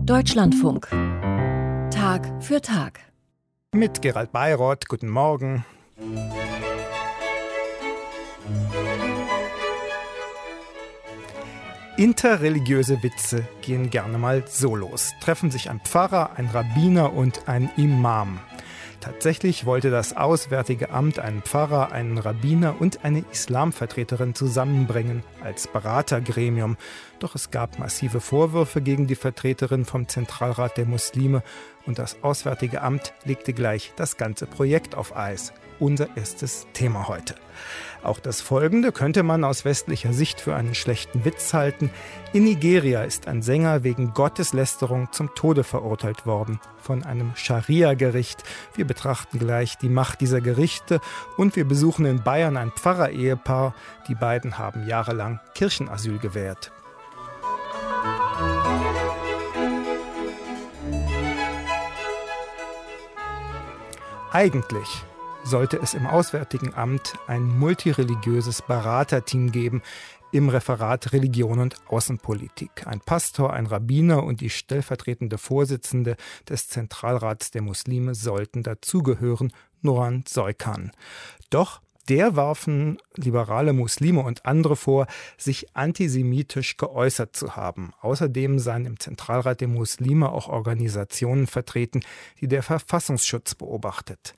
Deutschlandfunk. Tag für Tag. Mit Gerald Bayroth, guten Morgen. Interreligiöse Witze gehen gerne mal so los. Treffen sich ein Pfarrer, ein Rabbiner und ein Imam. Tatsächlich wollte das Auswärtige Amt einen Pfarrer, einen Rabbiner und eine Islamvertreterin zusammenbringen als Beratergremium. Doch es gab massive Vorwürfe gegen die Vertreterin vom Zentralrat der Muslime und das Auswärtige Amt legte gleich das ganze Projekt auf Eis. Unser erstes Thema heute. Auch das Folgende könnte man aus westlicher Sicht für einen schlechten Witz halten. In Nigeria ist ein Sänger wegen Gotteslästerung zum Tode verurteilt worden von einem Scharia-Gericht. Wir betrachten gleich die Macht dieser Gerichte und wir besuchen in Bayern ein Pfarrer-Ehepaar. Die beiden haben jahrelang Kirchenasyl gewährt. Eigentlich sollte es im Auswärtigen Amt ein multireligiöses Beraterteam geben im Referat Religion und Außenpolitik. Ein Pastor, ein Rabbiner und die stellvertretende Vorsitzende des Zentralrats der Muslime sollten dazugehören, Nurhan Soykan. Doch der warfen liberale Muslime und andere vor, sich antisemitisch geäußert zu haben. Außerdem seien im Zentralrat der Muslime auch Organisationen vertreten, die der Verfassungsschutz beobachtet.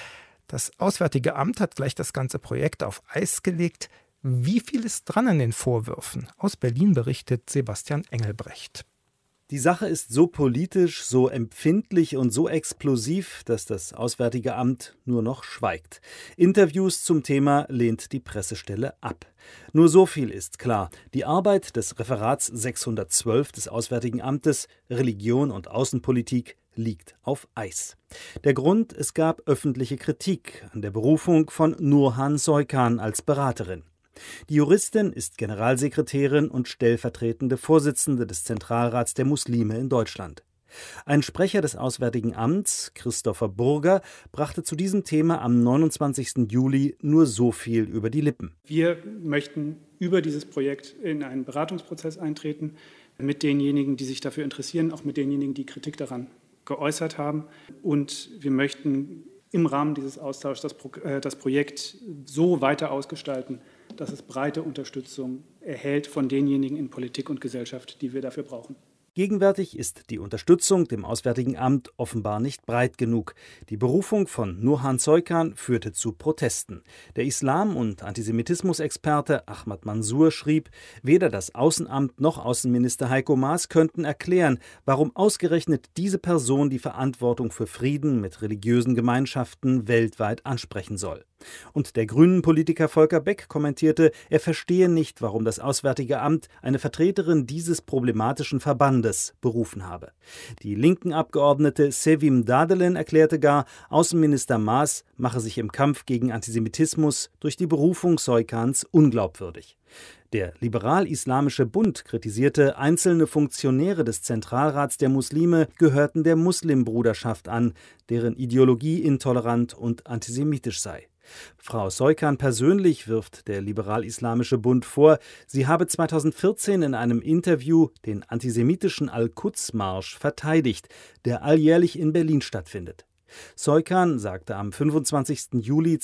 Das Auswärtige Amt hat gleich das ganze Projekt auf Eis gelegt. Wie viel ist dran an den Vorwürfen? Aus Berlin berichtet Sebastian Engelbrecht. Die Sache ist so politisch, so empfindlich und so explosiv, dass das Auswärtige Amt nur noch schweigt. Interviews zum Thema lehnt die Pressestelle ab. Nur so viel ist klar. Die Arbeit des Referats 612 des Auswärtigen Amtes, Religion und Außenpolitik, liegt auf Eis. Der Grund: es gab öffentliche Kritik an der Berufung von Nurhan Soykan als Beraterin. Die Juristin ist Generalsekretärin und stellvertretende Vorsitzende des Zentralrats der Muslime in Deutschland. Ein Sprecher des Auswärtigen Amts, Christopher Burger, brachte zu diesem Thema am 29. Juli nur so viel über die Lippen. Wir möchten über dieses Projekt in einen Beratungsprozess eintreten, mit denjenigen, die sich dafür interessieren, auch mit denjenigen, die Kritik daran geäußert haben. Und wir möchten im Rahmen dieses Austauschs das Projekt so weiter ausgestalten, dass es breite Unterstützung erhält von denjenigen in Politik und Gesellschaft, die wir dafür brauchen. Gegenwärtig ist die Unterstützung dem Auswärtigen Amt offenbar nicht breit genug. Die Berufung von Nurhan Soykan führte zu Protesten. Der Islam- und Antisemitismusexperte Ahmad Mansour schrieb, weder das Außenamt noch Außenminister Heiko Maas könnten erklären, warum ausgerechnet diese Person die Verantwortung für Frieden mit religiösen Gemeinschaften weltweit ansprechen soll. Und der Grünen-Politiker Volker Beck kommentierte, er verstehe nicht, warum das Auswärtige Amt eine Vertreterin dieses problematischen Verbandes berufen habe. Die linken Abgeordnete Sevim Dadelen erklärte gar, Außenminister Maas mache sich im Kampf gegen Antisemitismus durch die Berufung Soykans unglaubwürdig. Der Liberal-Islamische Bund kritisierte, einzelne Funktionäre des Zentralrats der Muslime gehörten der Muslimbruderschaft an, deren Ideologie intolerant und antisemitisch sei. Frau Soykan persönlich wirft der Liberal-Islamische Bund vor, sie habe 2014 in einem Interview den antisemitischen Al-Quds-Marsch verteidigt, der alljährlich in Berlin stattfindet. Soykan sagte am 25. Juli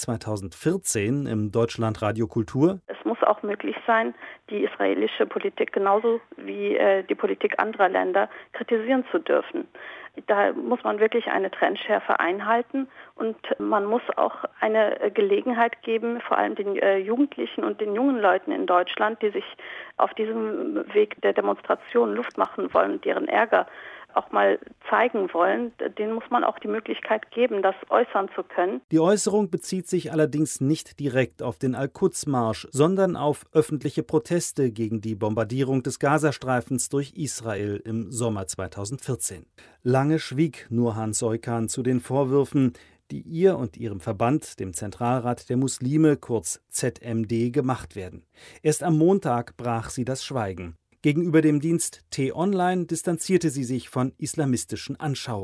2014 im Deutschlandradio Kultur: Es muss auch möglich sein, die israelische Politik genauso wie die Politik anderer Länder kritisieren zu dürfen. Da muss man wirklich eine Trennschärfe einhalten und man muss auch eine Gelegenheit geben, vor allem den Jugendlichen und den jungen Leuten in Deutschland, die sich auf diesem Weg der Demonstration Luft machen wollen und deren Ärger auch mal zeigen wollen, denen muss man auch die Möglichkeit geben, das äußern zu können. Die Äußerung bezieht sich allerdings nicht direkt auf den Al-Quds-Marsch, sondern auf öffentliche Proteste gegen die Bombardierung des Gazastreifens durch Israel im Sommer 2014. Lange schwieg Nurhan Soykan zu den Vorwürfen, die ihr und ihrem Verband, dem Zentralrat der Muslime, kurz ZMD, gemacht werden. Erst am Montag brach sie das Schweigen. Gegenüber dem Dienst T-Online distanzierte sie sich von islamistischen Anschauungen.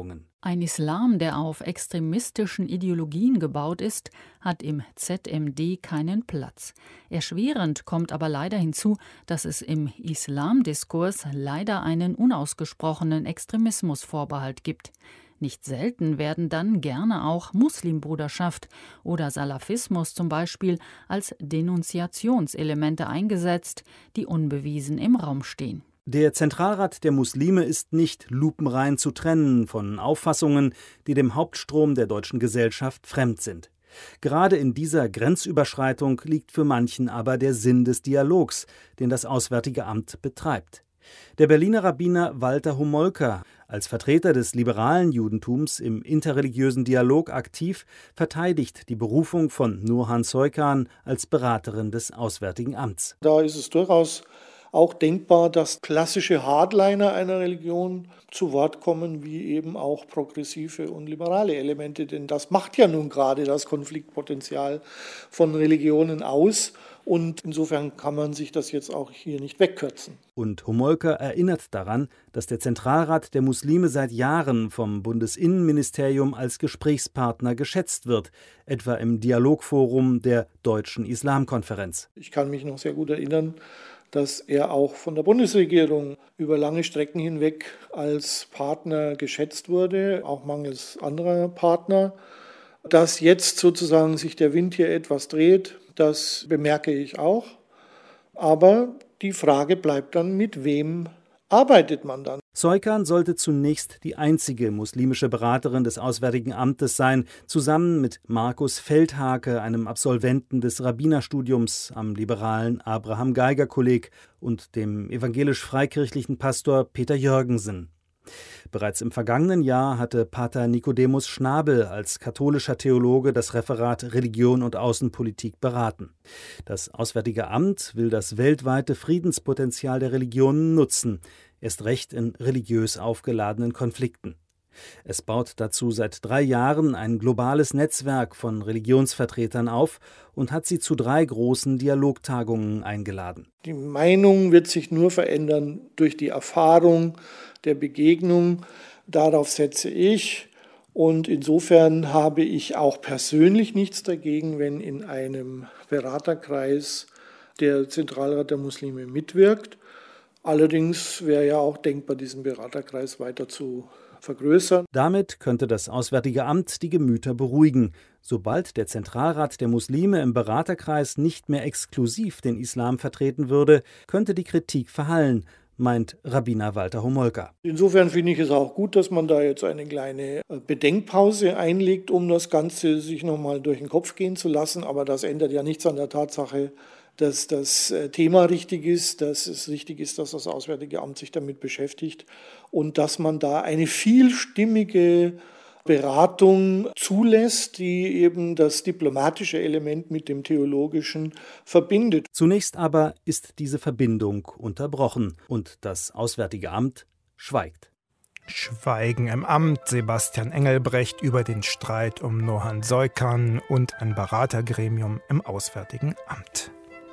Ein Islam, der auf extremistischen Ideologien gebaut ist, hat im ZMD keinen Platz. Erschwerend kommt aber leider hinzu, dass es im Islamdiskurs leider einen unausgesprochenen Extremismusvorbehalt gibt. Nicht selten werden dann gerne auch Muslimbruderschaft oder Salafismus zum Beispiel als Denunziationselemente eingesetzt, die unbewiesen im Raum stehen. Der Zentralrat der Muslime ist nicht lupenrein zu trennen von Auffassungen, die dem Hauptstrom der deutschen Gesellschaft fremd sind. Gerade in dieser Grenzüberschreitung liegt für manchen aber der Sinn des Dialogs, den das Auswärtige Amt betreibt. Der Berliner Rabbiner Walter Homolka, als Vertreter des liberalen Judentums im interreligiösen Dialog aktiv, verteidigt die Berufung von Nurhan Soykan als Beraterin des Auswärtigen Amts. Da ist es durchaus auch denkbar, dass klassische Hardliner einer Religion zu Wort kommen, wie eben auch progressive und liberale Elemente. Denn das macht ja nun gerade das Konfliktpotenzial von Religionen aus. Und insofern kann man sich das jetzt auch hier nicht wegkürzen. Und Homolka erinnert daran, dass der Zentralrat der Muslime seit Jahren vom Bundesinnenministerium als Gesprächspartner geschätzt wird, etwa im Dialogforum der Deutschen Islamkonferenz. Ich kann mich noch sehr gut erinnern, dass er auch von der Bundesregierung über lange Strecken hinweg als Partner geschätzt wurde, auch mangels anderer Partner. Dass jetzt sozusagen sich der Wind hier etwas dreht, das bemerke ich auch. Aber die Frage bleibt dann, mit wem arbeitet man dann? Soykan sollte zunächst die einzige muslimische Beraterin des Auswärtigen Amtes sein, zusammen mit Markus Feldhake, einem Absolventen des Rabbinerstudiums am liberalen Abraham-Geiger-Kolleg, und dem evangelisch-freikirchlichen Pastor Peter Jürgensen. Bereits im vergangenen Jahr hatte Pater Nicodemus Schnabel als katholischer Theologe das Referat Religion und Außenpolitik beraten. Das Auswärtige Amt will das weltweite Friedenspotenzial der Religionen nutzen, erst recht in religiös aufgeladenen Konflikten. Es baut dazu seit 3 Jahren ein globales Netzwerk von Religionsvertretern auf und hat sie zu 3 großen Dialogtagungen eingeladen. Die Meinung wird sich nur verändern durch die Erfahrung der Begegnung. Darauf setze ich. Und insofern habe ich auch persönlich nichts dagegen, wenn in einem Beraterkreis der Zentralrat der Muslime mitwirkt. Allerdings wäre ja auch denkbar, diesen Beraterkreis weiter zu vergrößern. Damit könnte das Auswärtige Amt die Gemüter beruhigen. Sobald der Zentralrat der Muslime im Beraterkreis nicht mehr exklusiv den Islam vertreten würde, könnte die Kritik verhallen, meint Rabbiner Walter Homolka. Insofern finde ich es auch gut, dass man da jetzt eine kleine Bedenkpause einlegt, um das Ganze sich nochmal durch den Kopf gehen zu lassen. Aber das ändert ja nichts an der Tatsache, dass das Thema richtig ist, dass es richtig ist, dass das Auswärtige Amt sich damit beschäftigt und dass man da eine vielstimmige Beratung zulässt, die eben das diplomatische Element mit dem theologischen verbindet. Zunächst aber ist diese Verbindung unterbrochen und das Auswärtige Amt schweigt. Schweigen im Amt, Sebastian Engelbrecht über den Streit um Nurhan Soykan und ein Beratergremium im Auswärtigen Amt.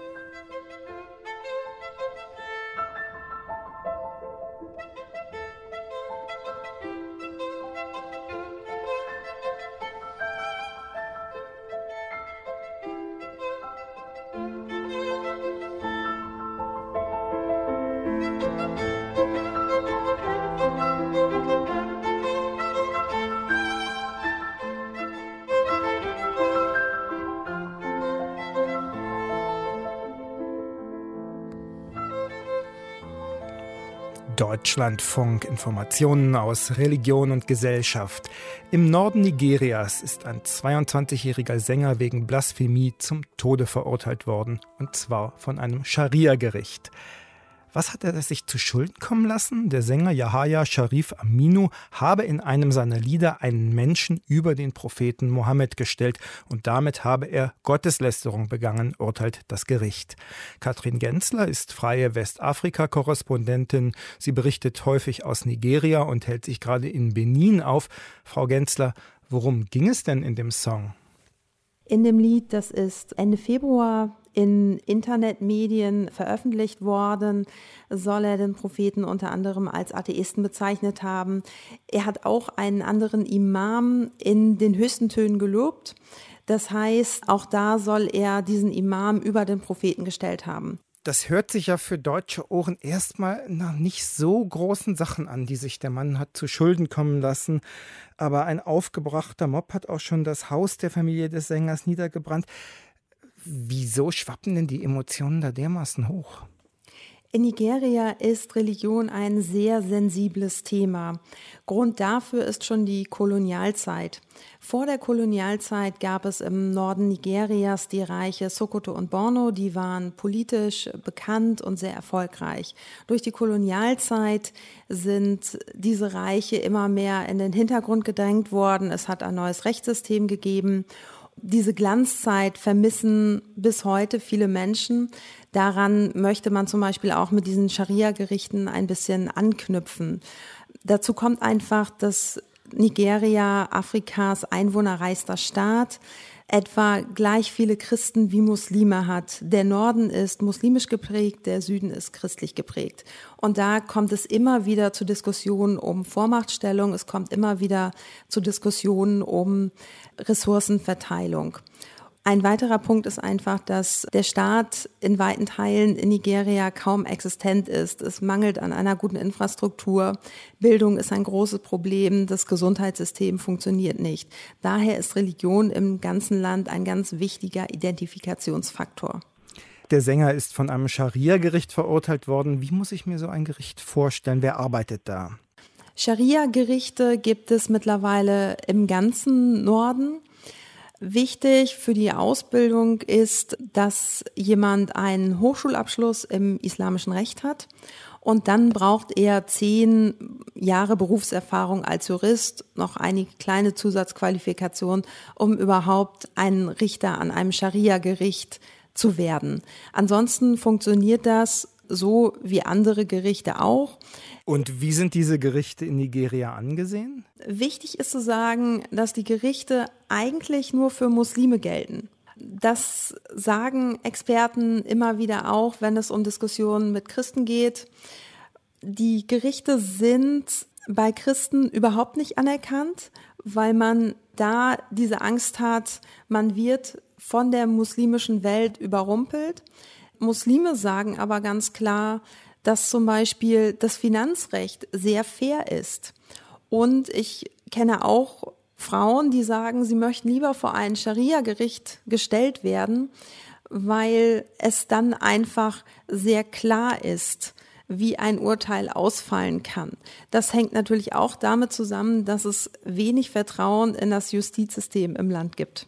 Deutschlandfunk, Informationen aus Religion und Gesellschaft. Im Norden Nigerias ist ein 22-jähriger Sänger wegen Blasphemie zum Tode verurteilt worden, und zwar von einem Scharia-Gericht. Was hat er sich zu Schulden kommen lassen? Der Sänger Yahaya Sharif Aminu habe in einem seiner Lieder einen Menschen über den Propheten Mohammed gestellt und damit habe er Gotteslästerung begangen, urteilt das Gericht. Katrin Gensler ist freie Westafrika-Korrespondentin. Sie berichtet häufig aus Nigeria und hält sich gerade in Benin auf. Frau Gensler, worum ging es denn in dem Song? In dem Lied, das ist Ende Februar in Internetmedien veröffentlicht worden, soll er den Propheten unter anderem als Atheisten bezeichnet haben. Er hat auch einen anderen Imam in den höchsten Tönen gelobt. Das heißt, auch da soll er diesen Imam über den Propheten gestellt haben. Das hört sich ja für deutsche Ohren erstmal nach nicht so großen Sachen an, die sich der Mann hat zu Schulden kommen lassen. Aber ein aufgebrachter Mob hat auch schon das Haus der Familie des Sängers niedergebrannt. Wieso schwappen denn die Emotionen da dermaßen hoch? In Nigeria ist Religion ein sehr sensibles Thema. Grund dafür ist schon die Kolonialzeit. Vor der Kolonialzeit gab es im Norden Nigerias die Reiche Sokoto und Borno, die waren politisch bekannt und sehr erfolgreich. Durch die Kolonialzeit sind diese Reiche immer mehr in den Hintergrund gedrängt worden. Es hat ein neues Rechtssystem gegeben. Diese Glanzzeit vermissen bis heute viele Menschen. Daran möchte man zum Beispiel auch mit diesen Scharia-Gerichten ein bisschen anknüpfen. Dazu kommt einfach, dass Nigeria Afrikas einwohnerreichster Staat etwa gleich viele Christen wie Muslime hat. Der Norden ist muslimisch geprägt, der Süden ist christlich geprägt. Und da kommt es immer wieder zu Diskussionen um Vormachtstellung, es kommt immer wieder zu Diskussionen um Ressourcenverteilung. Ein weiterer Punkt ist einfach, dass der Staat in weiten Teilen in Nigeria kaum existent ist. Es mangelt an einer guten Infrastruktur. Bildung ist ein großes Problem. Das Gesundheitssystem funktioniert nicht. Daher ist Religion im ganzen Land ein ganz wichtiger Identifikationsfaktor. Der Sänger ist von einem Scharia-Gericht verurteilt worden. Wie muss ich mir so ein Gericht vorstellen? Wer arbeitet da? Scharia-Gerichte gibt es mittlerweile im ganzen Norden. Wichtig für die Ausbildung ist, dass jemand einen Hochschulabschluss im islamischen Recht hat und dann braucht er 10 Jahre Berufserfahrung als Jurist, noch einige kleine Zusatzqualifikationen, um überhaupt ein Richter an einem Scharia-Gericht zu werden. Ansonsten funktioniert das so wie andere Gerichte auch. Und wie sind diese Gerichte in Nigeria angesehen? Wichtig ist zu sagen, dass die Gerichte eigentlich nur für Muslime gelten. Das sagen Experten immer wieder auch, wenn es um Diskussionen mit Christen geht. Die Gerichte sind bei Christen überhaupt nicht anerkannt, weil man da diese Angst hat, man wird von der muslimischen Welt überrumpelt. Muslime sagen aber ganz klar, dass zum Beispiel das Finanzrecht sehr fair ist. Und ich kenne auch Frauen, die sagen, sie möchten lieber vor ein Scharia-Gericht gestellt werden, weil es dann einfach sehr klar ist, wie ein Urteil ausfallen kann. Das hängt natürlich auch damit zusammen, dass es wenig Vertrauen in das Justizsystem im Land gibt.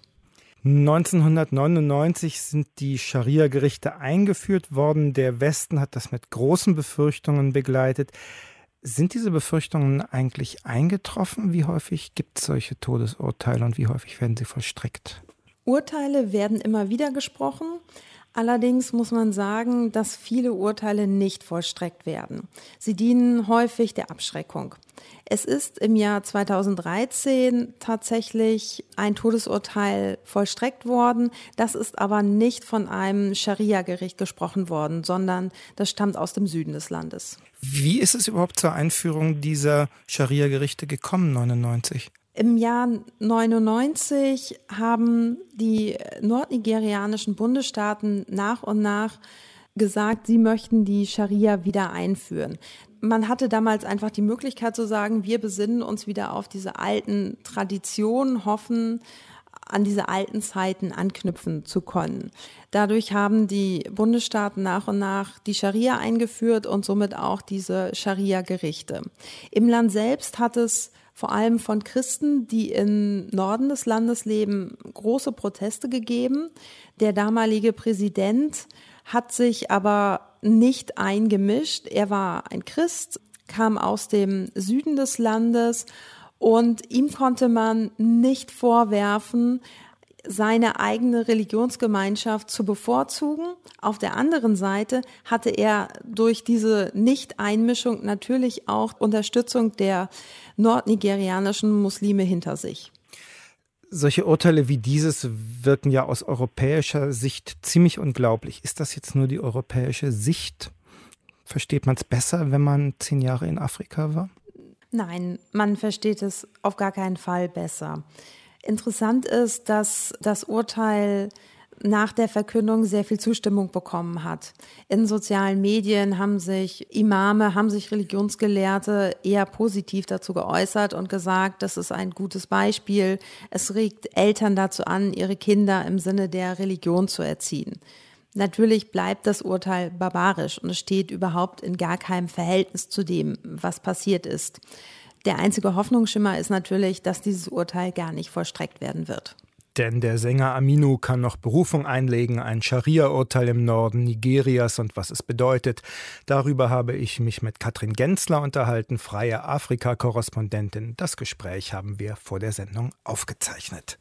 1999 sind die Scharia-Gerichte eingeführt worden. Der Westen hat das mit großen Befürchtungen begleitet. Sind diese Befürchtungen eigentlich eingetroffen? Wie häufig gibt es solche Todesurteile und wie häufig werden sie vollstreckt? Urteile werden immer wieder gesprochen. Allerdings muss man sagen, dass viele Urteile nicht vollstreckt werden. Sie dienen häufig der Abschreckung. Es ist im Jahr 2013 tatsächlich ein Todesurteil vollstreckt worden. Das ist aber nicht von einem Scharia-Gericht gesprochen worden, sondern das stammt aus dem Süden des Landes. Wie ist es überhaupt zur Einführung dieser Scharia-Gerichte gekommen, 1999? Im Jahr 1999 haben die nordnigerianischen Bundesstaaten nach und nach gesagt, sie möchten die Scharia wieder einführen. Man hatte damals einfach die Möglichkeit zu sagen, wir besinnen uns wieder auf diese alten Traditionen, hoffen, an diese alten Zeiten anknüpfen zu können. Dadurch haben die Bundesstaaten nach und nach die Scharia eingeführt und somit auch diese Scharia-Gerichte. Im Land selbst hat es vor allem von Christen, die im Norden des Landes leben, große Proteste gegeben. Der damalige Präsident hat sich aber nicht eingemischt. Er war ein Christ, kam aus dem Süden des Landes und ihm konnte man nicht vorwerfen, seine eigene Religionsgemeinschaft zu bevorzugen. Auf der anderen Seite hatte er durch diese Nicht-Einmischung natürlich auch Unterstützung der nordnigerianischen Muslime hinter sich. Solche Urteile wie dieses wirken ja aus europäischer Sicht ziemlich unglaublich. Ist das jetzt nur die europäische Sicht? Versteht man es besser, wenn man 10 Jahre in Afrika war? Nein, man versteht es auf gar keinen Fall besser. Interessant ist, dass das Urteil nach der Verkündung sehr viel Zustimmung bekommen hat. In sozialen Medien haben sich Imame, haben sich Religionsgelehrte eher positiv dazu geäußert und gesagt, das ist ein gutes Beispiel. Es regt Eltern dazu an, ihre Kinder im Sinne der Religion zu erziehen. Natürlich bleibt das Urteil barbarisch und es steht überhaupt in gar keinem Verhältnis zu dem, was passiert ist. Der einzige Hoffnungsschimmer ist natürlich, dass dieses Urteil gar nicht vollstreckt werden wird. Denn der Sänger Aminu kann noch Berufung einlegen, ein Scharia-Urteil im Norden Nigerias und was es bedeutet. Darüber habe ich mich mit Katrin Genzler unterhalten, freie Afrika-Korrespondentin. Das Gespräch haben wir vor der Sendung aufgezeichnet.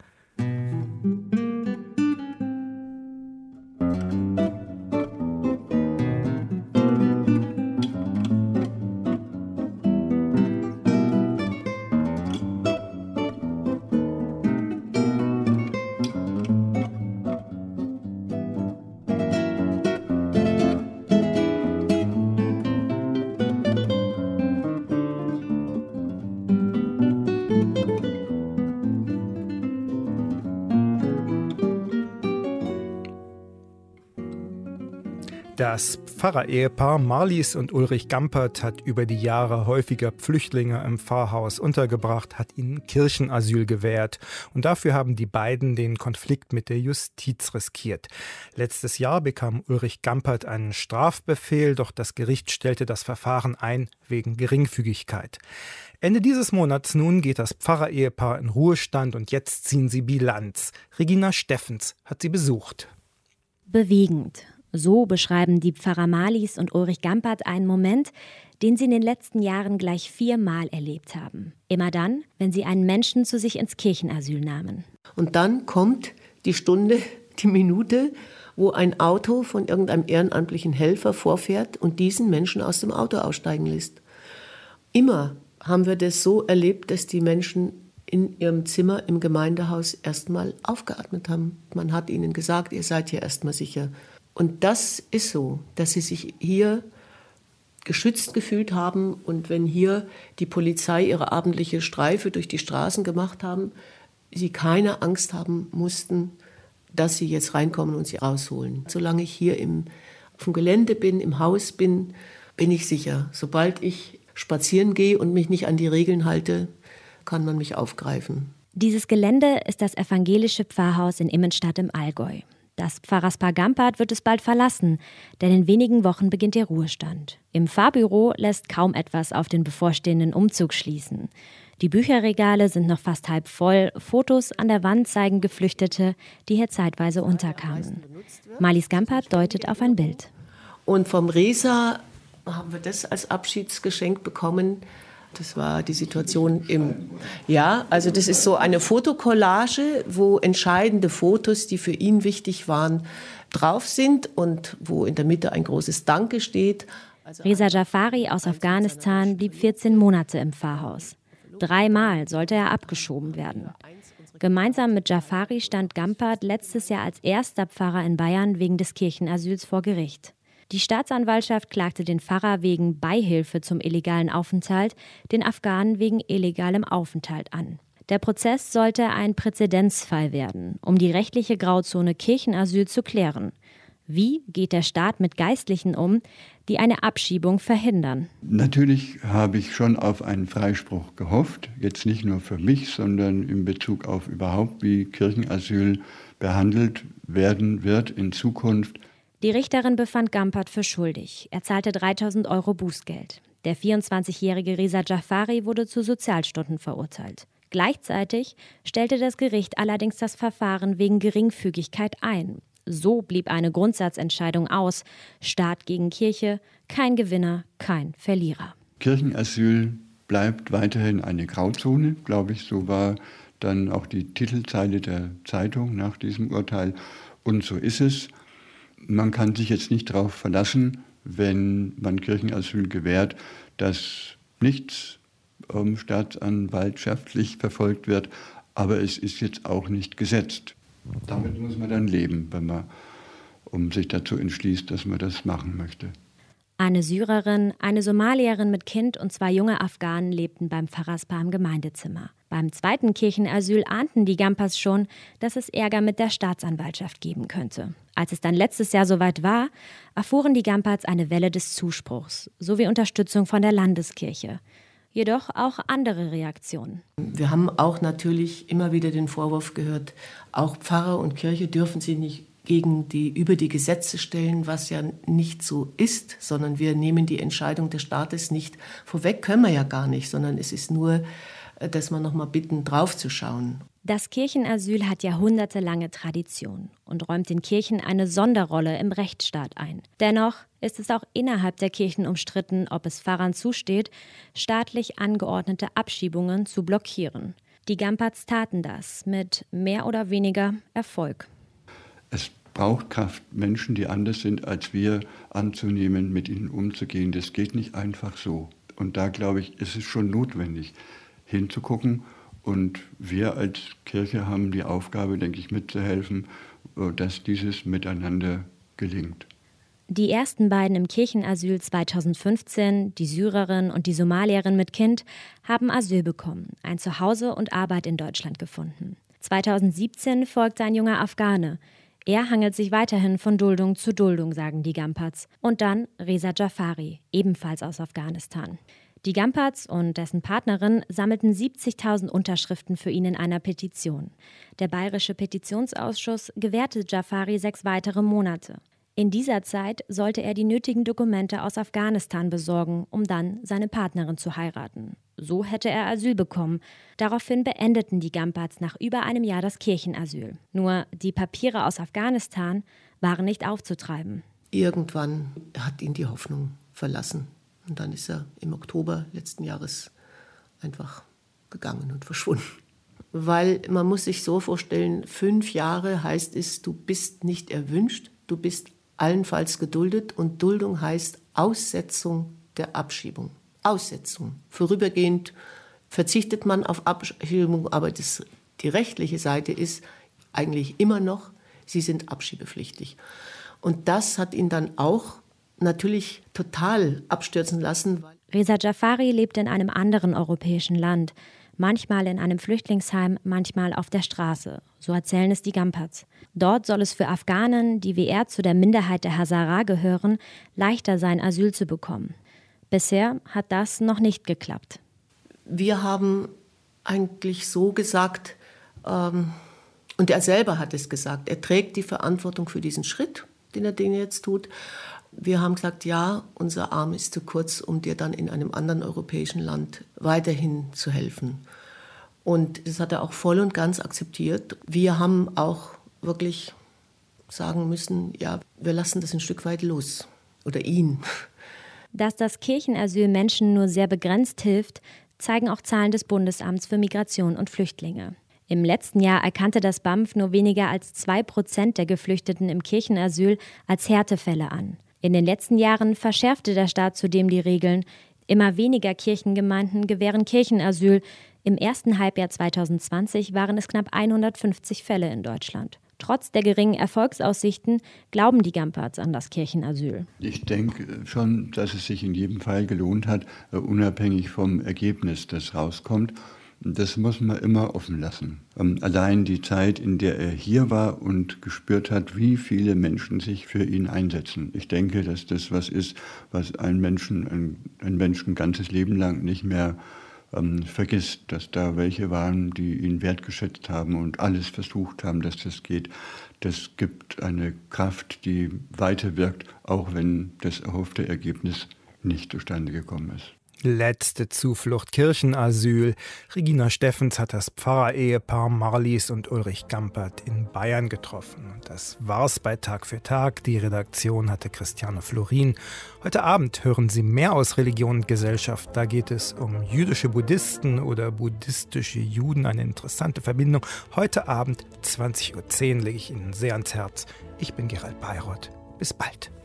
Das Pfarrer-Ehepaar Marlies und Ulrich Gampert hat über die Jahre häufiger Flüchtlinge im Pfarrhaus untergebracht, hat ihnen Kirchenasyl gewährt. Und dafür haben die beiden den Konflikt mit der Justiz riskiert. Letztes Jahr bekam Ulrich Gampert einen Strafbefehl, doch das Gericht stellte das Verfahren ein wegen Geringfügigkeit. Ende dieses Monats nun geht das Pfarrer-Ehepaar in Ruhestand und jetzt ziehen sie Bilanz. Regina Steffens hat sie besucht. Bewegend. So beschreiben die Pfarrer Marlies und Ulrich Gampert einen Moment, den sie in den letzten Jahren gleich 4-mal erlebt haben. Immer dann, wenn sie einen Menschen zu sich ins Kirchenasyl nahmen. Und dann kommt die Stunde, die Minute, wo ein Auto von irgendeinem ehrenamtlichen Helfer vorfährt und diesen Menschen aus dem Auto aussteigen lässt. Immer haben wir das so erlebt, dass die Menschen in ihrem Zimmer im Gemeindehaus erstmal aufgeatmet haben. Man hat ihnen gesagt, ihr seid hier erstmal sicher. Und das ist so, dass sie sich hier geschützt gefühlt haben. Und wenn hier die Polizei ihre abendliche Streife durch die Straßen gemacht haben, sie keine Angst haben mussten, dass sie jetzt reinkommen und sie rausholen. Solange ich hier auf dem Gelände bin, im Haus bin, bin ich sicher. Sobald ich spazieren gehe und mich nicht an die Regeln halte, kann man mich aufgreifen. Dieses Gelände ist das evangelische Pfarrhaus in Immenstadt im Allgäu. Das Pfarrerspaar Gampert wird es bald verlassen, denn in wenigen Wochen beginnt der Ruhestand. Im Pfarrbüro lässt kaum etwas auf den bevorstehenden Umzug schließen. Die Bücherregale sind noch fast halb voll, Fotos an der Wand zeigen Geflüchtete, die hier zeitweise unterkamen. Marlies Gampert deutet auf ein Bild. Und vom Resa haben wir das als Abschiedsgeschenk bekommen. Das war die Situation also das ist so eine Fotokollage, wo entscheidende Fotos, die für ihn wichtig waren, drauf sind und wo in der Mitte ein großes Danke steht. Reza Jafari aus Afghanistan blieb 14 Monate im Pfarrhaus. 3-mal sollte er abgeschoben werden. Gemeinsam mit Jafari stand Gampert letztes Jahr als erster Pfarrer in Bayern wegen des Kirchenasyls vor Gericht. Die Staatsanwaltschaft klagte den Pfarrer wegen Beihilfe zum illegalen Aufenthalt, den Afghanen wegen illegalem Aufenthalt an. Der Prozess sollte ein Präzedenzfall werden, um die rechtliche Grauzone Kirchenasyl zu klären. Wie geht der Staat mit Geistlichen um, die eine Abschiebung verhindern? Natürlich habe ich schon auf einen Freispruch gehofft, jetzt nicht nur für mich, sondern in Bezug auf überhaupt, wie Kirchenasyl behandelt werden wird in Zukunft. Die Richterin befand Gampert für schuldig. Er zahlte 3.000 € Bußgeld. Der 24-jährige Reza Jafari wurde zu Sozialstunden verurteilt. Gleichzeitig stellte das Gericht allerdings das Verfahren wegen Geringfügigkeit ein. So blieb eine Grundsatzentscheidung aus. Staat gegen Kirche, kein Gewinner, kein Verlierer. Kirchenasyl bleibt weiterhin eine Grauzone, glaube ich. So war dann auch die Titelzeile der Zeitung nach diesem Urteil. Und so ist es. Man kann sich jetzt nicht darauf verlassen, wenn man Kirchenasyl gewährt, dass nichts staatsanwaltschaftlich verfolgt wird. Aber es ist jetzt auch nicht gesetzt. Damit muss man dann leben, wenn man sich dazu entschließt, dass man das machen möchte. Eine Syrerin, eine Somalierin mit Kind und 2 junge Afghanen lebten beim Pfarrerspaar im Gemeindezimmer. Beim zweiten Kirchenasyl ahnten die Gamperts schon, dass es Ärger mit der Staatsanwaltschaft geben könnte. Als es dann letztes Jahr soweit war, erfuhren die Gamperts eine Welle des Zuspruchs sowie Unterstützung von der Landeskirche. Jedoch auch andere Reaktionen. Wir haben auch natürlich immer wieder den Vorwurf gehört, auch Pfarrer und Kirche dürfen sie nicht über die Gesetze stellen, was ja nicht so ist, sondern wir nehmen die Entscheidung des Staates nicht vorweg, können wir ja gar nicht, sondern es ist nur, dass wir noch mal bitten, draufzuschauen. Das Kirchenasyl hat jahrhundertelange Tradition und räumt den Kirchen eine Sonderrolle im Rechtsstaat ein. Dennoch ist es auch innerhalb der Kirchen umstritten, ob es Pfarrern zusteht, staatlich angeordnete Abschiebungen zu blockieren. Die Gamperts taten das mit mehr oder weniger Erfolg. Es braucht Kraft, Menschen, die anders sind als wir, anzunehmen, mit ihnen umzugehen. Das geht nicht einfach so. Und da, glaube ich, ist es schon notwendig, hinzugucken. Und wir als Kirche haben die Aufgabe, denke ich, mitzuhelfen, dass dieses Miteinander gelingt. Die ersten beiden im Kirchenasyl 2015, die Syrerin und die Somalierin mit Kind, haben Asyl bekommen, ein Zuhause und Arbeit in Deutschland gefunden. 2017 folgte ein junger Afghane. Er hangelt sich weiterhin von Duldung zu Duldung, sagen die Gamperts. Und dann Reza Jafari, ebenfalls aus Afghanistan. Die Gamperts und dessen Partnerin sammelten 70.000 Unterschriften für ihn in einer Petition. Der Bayerische Petitionsausschuss gewährte Jafari 6 weitere Monate. In dieser Zeit sollte er die nötigen Dokumente aus Afghanistan besorgen, um dann seine Partnerin zu heiraten. So hätte er Asyl bekommen. Daraufhin beendeten die Gamperts nach über einem Jahr das Kirchenasyl. Nur die Papiere aus Afghanistan waren nicht aufzutreiben. Irgendwann hat ihn die Hoffnung verlassen. Und dann ist er im Oktober letzten Jahres einfach gegangen und verschwunden. Weil man muss sich so vorstellen, 5 Jahre heißt es, du bist nicht erwünscht, du bist allenfalls geduldet und Duldung heißt Aussetzung der Abschiebung. Aussetzung. Vorübergehend verzichtet man auf Abschiebung, aber die rechtliche Seite ist eigentlich immer noch, sie sind abschiebepflichtig. Und das hat ihn dann auch natürlich total abstürzen lassen. Reza Jafari lebt in einem anderen europäischen Land. Manchmal in einem Flüchtlingsheim, manchmal auf der Straße. So erzählen es die Gamperts. Dort soll es für Afghanen, die wie er zu der Minderheit der Hazara gehören, leichter sein, Asyl zu bekommen. Bisher hat das noch nicht geklappt. Wir haben eigentlich so gesagt, und er selber hat es gesagt, er trägt die Verantwortung für diesen Schritt, den er jetzt tut. Wir haben gesagt, ja, unser Arm ist zu kurz, um dir dann in einem anderen europäischen Land weiterhin zu helfen. Und das hat er auch voll und ganz akzeptiert. Wir haben auch wirklich sagen müssen, ja, wir lassen das ein Stück weit los. Oder ihn. Dass das Kirchenasyl Menschen nur sehr begrenzt hilft, zeigen auch Zahlen des Bundesamts für Migration und Flüchtlinge. Im letzten Jahr erkannte das BAMF nur weniger als 2% der Geflüchteten im Kirchenasyl als Härtefälle an. In den letzten Jahren verschärfte der Staat zudem die Regeln. Immer weniger Kirchengemeinden gewähren Kirchenasyl. Im ersten Halbjahr 2020 waren es knapp 150 Fälle in Deutschland. Trotz der geringen Erfolgsaussichten glauben die Gamperts an das Kirchenasyl. Ich denke schon, dass es sich in jedem Fall gelohnt hat, unabhängig vom Ergebnis, das rauskommt. Das muss man immer offen lassen. Allein die Zeit, in der er hier war und gespürt hat, wie viele Menschen sich für ihn einsetzen. Ich denke, dass das was ist, was ein Menschen ein ganzes Leben lang nicht mehr vergisst, dass da welche waren, die ihn wertgeschätzt haben und alles versucht haben, dass das geht. Das gibt eine Kraft, die weiterwirkt, auch wenn das erhoffte Ergebnis nicht zustande gekommen ist. Letzte Zuflucht Kirchenasyl. Regina Steffens hat das Pfarrerehepaar Marlies und Ulrich Gampert in Bayern getroffen. Und das war's bei Tag für Tag. Die Redaktion hatte Christiane Florin. Heute Abend hören Sie mehr aus Religion und Gesellschaft. Da geht es um jüdische Buddhisten oder buddhistische Juden. Eine interessante Verbindung. Heute Abend 20:10 Uhr lege ich Ihnen sehr ans Herz. Ich bin Gerald Bayroth. Bis bald.